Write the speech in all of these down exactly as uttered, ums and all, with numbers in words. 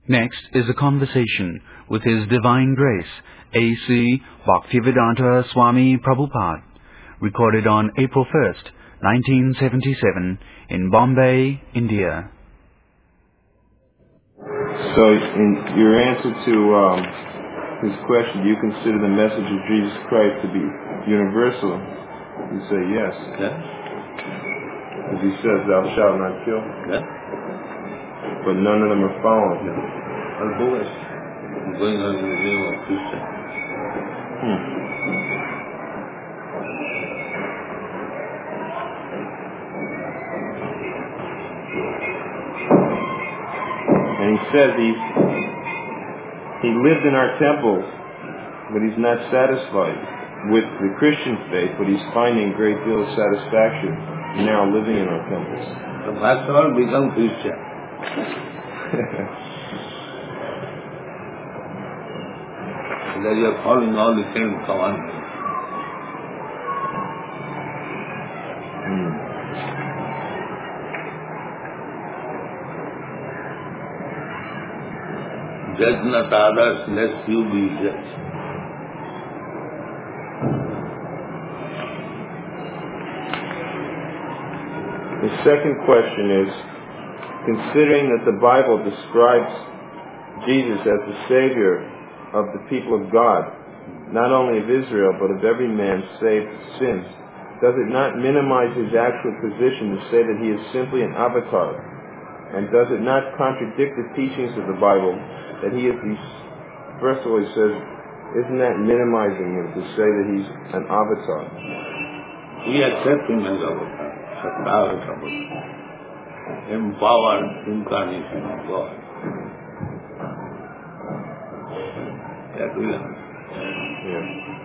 Next is a conversation with His Divine Grace, A C Bhaktivedanta Swami Prabhupada, recorded on April first, nineteen seventy-seven, in Bombay, India. So, in your answer to um, his question, do you consider the message of Jesus Christ to be universal? You say yes. Yeah. As he says, thou shalt not kill. Yeah. But none of them are following him. All bogus. Going on in the name of Krishna. Hmm. And he says he, he lived in our temples, but he's not satisfied with the Christian faith, but he's finding a great deal of satisfaction now living in our temples. So first of all, become Christian. So that you are following all the Ten Commandments. Hmm. Judge not others, lest you be judged. The second question is, considering that the Bible describes Jesus as the Savior of the people of God, not only of Israel, but of every man saved from sins, does it not minimize his actual position to say that he is simply an avatar? And does it not contradict the teachings of the Bible that he is the... First of all, he says, isn't that minimizing him to say that he's an avatar? We accept him as avatar, avatar, empowered incarnation of God. That we are. Yeah.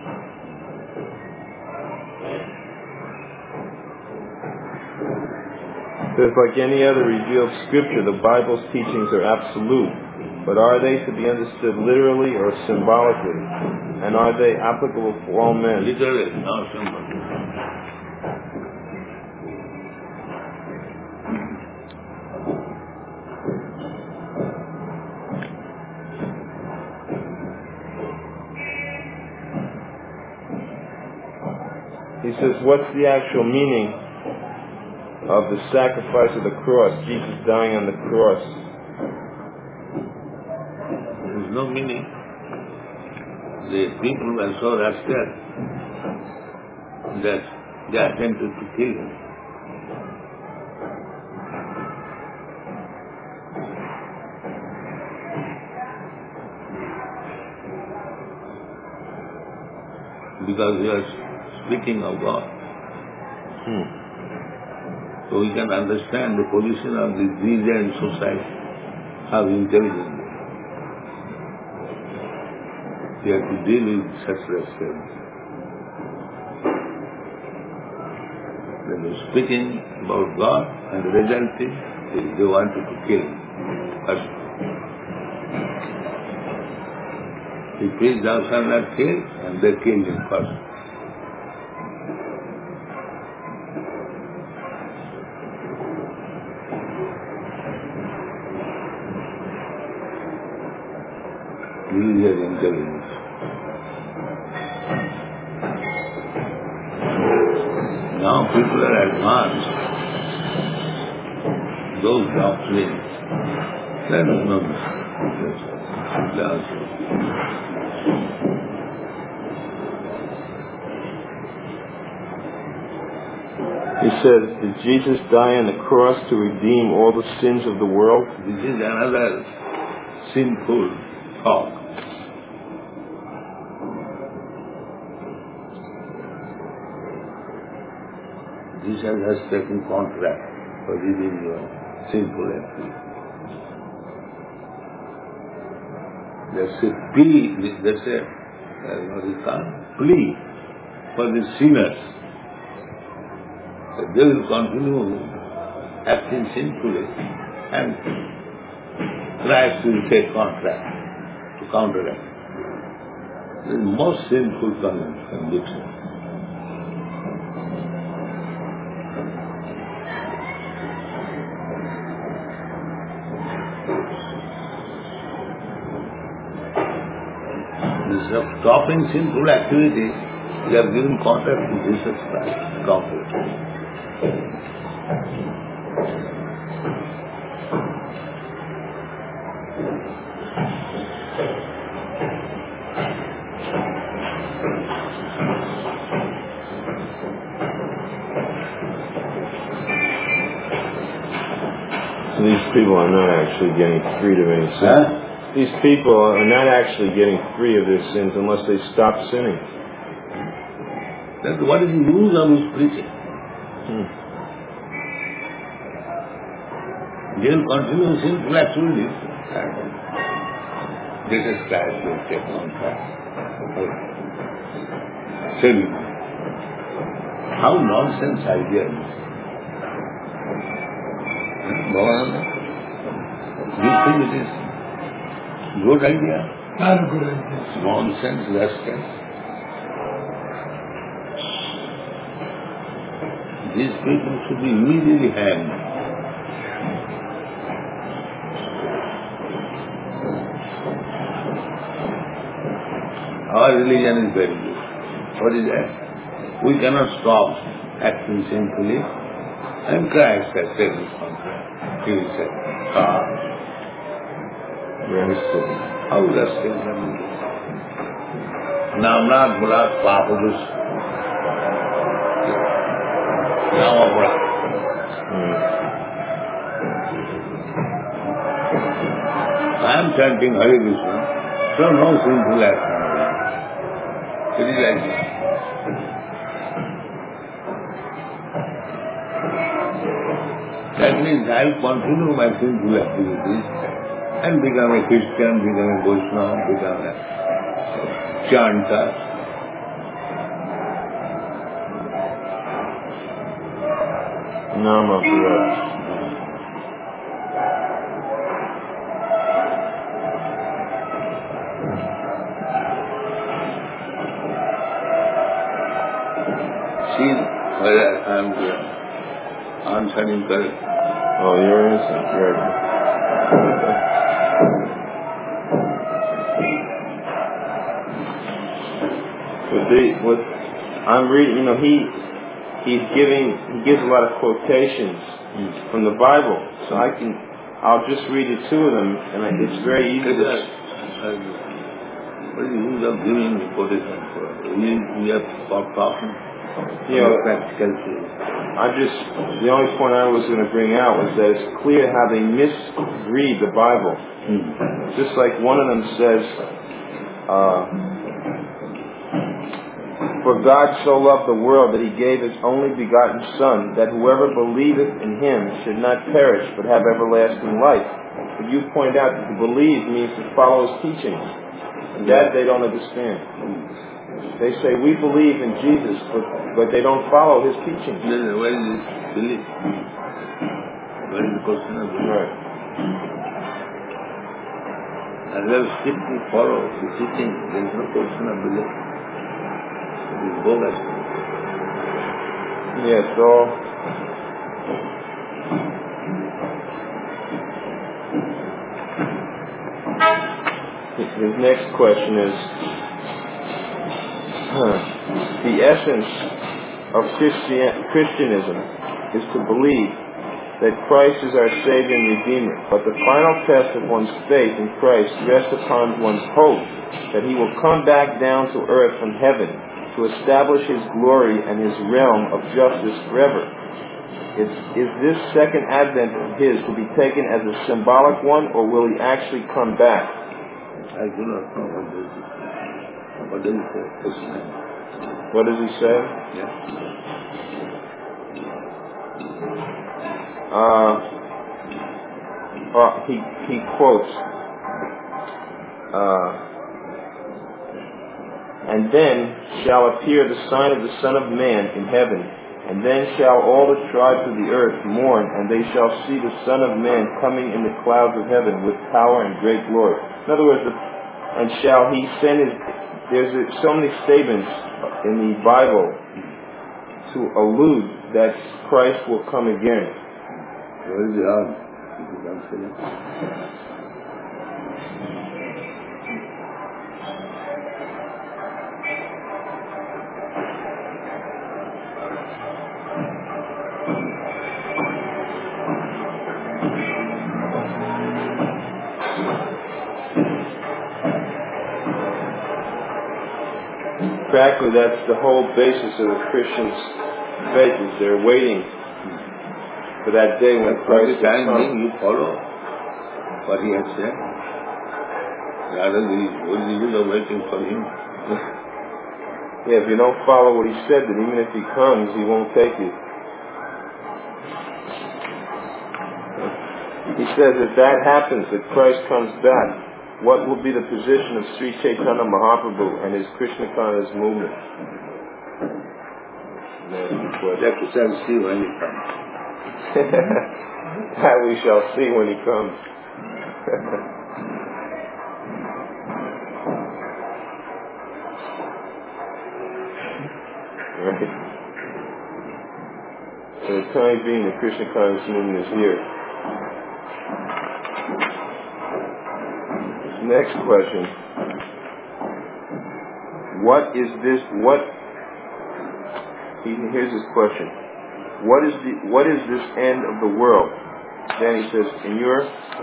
Says, like any other revealed scripture, the Bible's teachings are absolute, but are they to be understood literally or symbolically? And are they applicable for all men? Literally, not symbolically. He says, what's the actual meaning of the sacrifice of the cross, Jesus dying on the cross? There is no meaning. The people were so rascal that they attempted to kill him. Because he was speaking of God. Hmm. So we can understand the position of the Grecian society, how intelligent they have to deal with such rascals. They were speaking about God, and the result is they wanted to kill him first. He preached thou shalt not kill, and they killed him first. This is their intelligence. Now people are advanced. Those doctrines, there is no mistake. He says, did Jesus die on the cross to redeem all the sins of the world? This is another sinful talk. Jesus has taken contract for redeeming your sinful activity. That's a plea, that's a, what is called, plea for the sinners. So they will continue acting sinfully, and Christ will take contract to counteract. The most sinful conviction. Instead of stopping sinful activities, we have given contact to Jesus Christ completely. So these people are not actually getting freed of any sin. Huh? These people are not actually getting free of their sins unless they stop sinning. That's what is the use of his preaching? Hmm. They will continue sinful activities. Jesus Christ will take on track. Tell you, how nonsense idea is. Bhavananda, do you think it is good idea? Not a good idea. Nonsense, rascals. These people should be immediately hanged. Our religion is very good. What is that? We cannot stop acting sinfully, and Christ has said his contract. He said, ah, Very silly. how rascals are you? Namnat Bulat Papudus. Namabra. Hmm. I am chanting Hare Krishna, so no sinful action. It is like this. That means I will continue my sinful activities and become a Christian, become a Vaishnava, become a chanter. Nama Bharat. See whether I am answering correct. Oh, you're innocent. Right. But they, what I'm reading, you know, he he's giving he gives a lot of quotations Mm. from the Bible, so I can I'll just read the two of them, and I, it's very easy. To, What is the use of giving the quotation for? We, we have stopped talking. you know, Practical things. I just the only point I was going to bring out was that it's clear how they misread the Bible. Mm. Just like one of them says, uh, "For God so loved the world that He gave His only begotten Son, that whoever believeth in Him should not perish but have everlasting life." But you point out that to believe means to follow His teachings, and that they don't understand. They say we believe in Jesus, but but they don't follow His teachings. Then where is this belief? Where is the question of belief? Right. As well strictly follow the teaching, there is no question of belief. It is bogus. Yes, so his next question is, huh, the essence of Christian, Christianism is to believe that Christ is our Savior and Redeemer, but the final test of one's faith in Christ rests upon one's hope that He will come back down to earth from heaven to establish His glory and His realm of justice forever. Is, is this second advent of His to be taken as a symbolic one, or will He actually come back? I do not know what does it say. What does it say? Question. What does He say? Yeah. Uh, uh, he, he quotes, uh, "And then shall appear the sign of the Son of Man in heaven, and then shall all the tribes of the earth mourn, and they shall see the Son of Man coming in the clouds of heaven with power and great glory." In other words, the, and shall He send His, there's so many statements in the Bible to allude that Christ will come again. Where is the earth? If you don't say it. Practically, that's the whole basis of the Christian's faith, is they're waiting for that day when Christ will time come. being, you follow what he has said. Rather than these believers are waiting for him. Yeah, if you don't follow what he said, then even if he comes, he won't take you. He says if that happens, if Christ comes back, what will be the position of Sri Chaitanya Mahaprabhu and his Krishna Consciousness movement? That we shall see when he comes. That we shall see when he comes. Right. For the time being, the Krishna Consciousness movement is here. Next question. What is this, what, here's his question. What is the, what is this end of the world? Then he says, in your,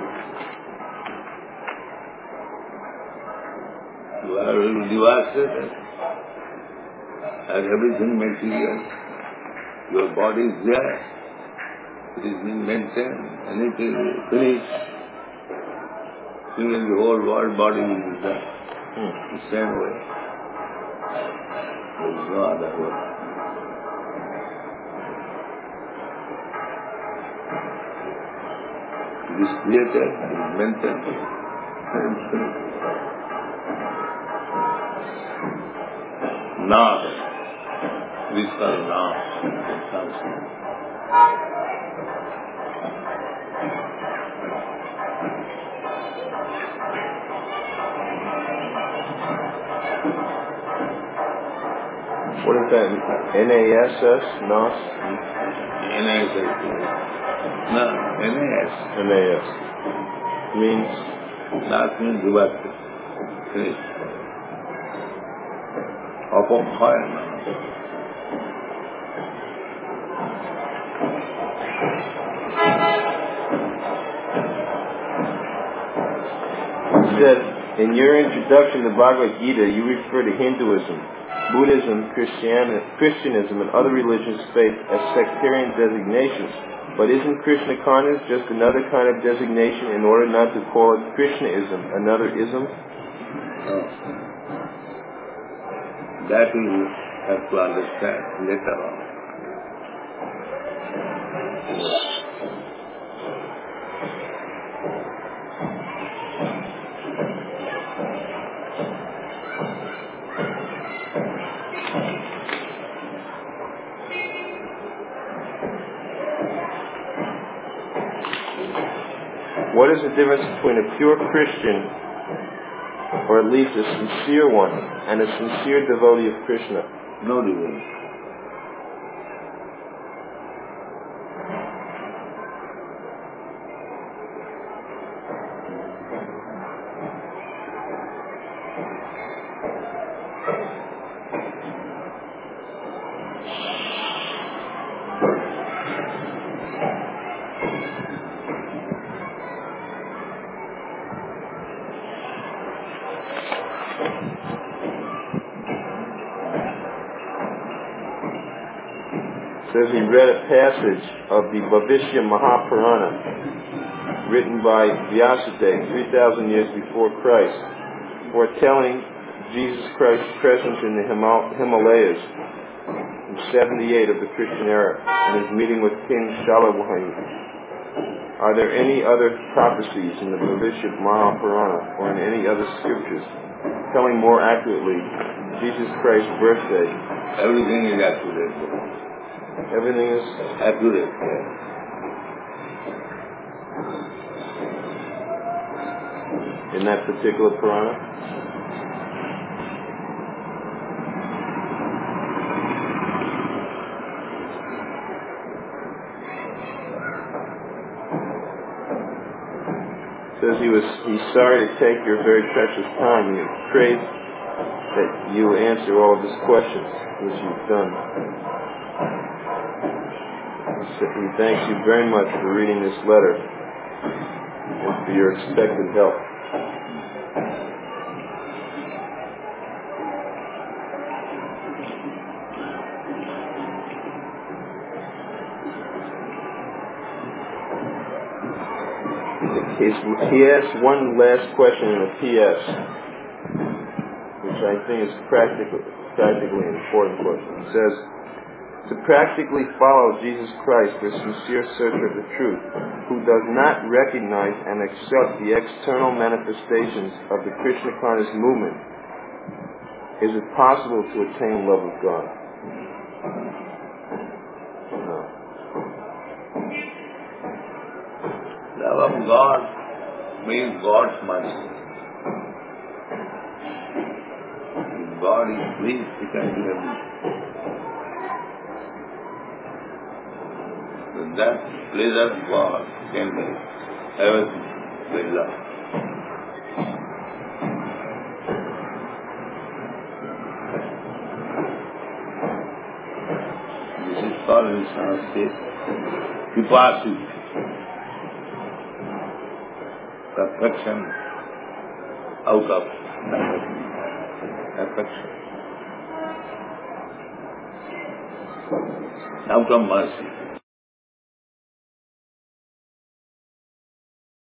you are devastated, as everything material. Your body is there, it is being maintained, and it is finished. Even the whole world body will be there, hmm. the same way. There is no other way. It is created, it is maintained, and it is finished. Now, this is called now. What is that? N A S S? Nas? N A S S. No, N A S. N A S. Means? Nas means devastated. Finished. Upon fire now. He said, in your introduction to Bhagavad Gita, you refer to Hinduism, Buddhism, Christian, Christianism, and other religious faiths as sectarian designations. But isn't Krishna consciousness just another kind of designation in order not to call it Krishnaism, another ism? No. That we have to understand later on. What is the difference between a pure Christian, or at least a sincere one, and a sincere devotee of Krishna? No difference. Says he read a passage of the Bhavishya Mahapurana written by Vyasadeva three thousand years before Christ, foretelling Jesus Christ's presence in the Himal- Himalayas in seventy-eight of the Christian era and his meeting with King Shalabhani. Are there any other prophecies in the Bhavishya Mahapurana or in any other scriptures telling more accurately Jesus Christ's birthday? Everything is accurate. Everything is accurate. Yeah. In that particular Purana? Says he was he's sorry to take your very precious time. He prays that you answer all of his questions, which you've done. He thanks you very much for reading this letter and for your expected help. He's, he asks one last question in a P S, which I think is practically, practically an important question. He says, to practically follow Jesus Christ for sincere search of the truth, who does not recognize and accept the external manifestations of the Krishna conscious movement, is it possible to attain love of God? No. Love of God means God's mercy. If God is pleased, He can do everything. So that pleasure of God can make everything with love. This is called in Sanskrit Vipasu. Perfection out of perfection. Out of mercy.